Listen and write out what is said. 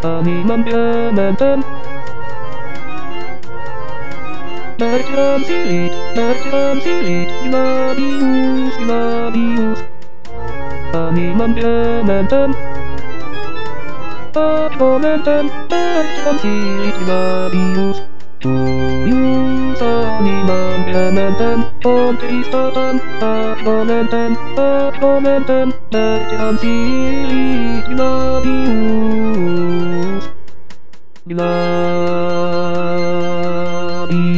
animam diamentem. Merciam silit, Gladius, Gladius. Animam diamentem. Ad merciam silit, Gladius. Tuius animam diamentem, contristatam, ad momentem, merciam silit, Gladius. Gladius.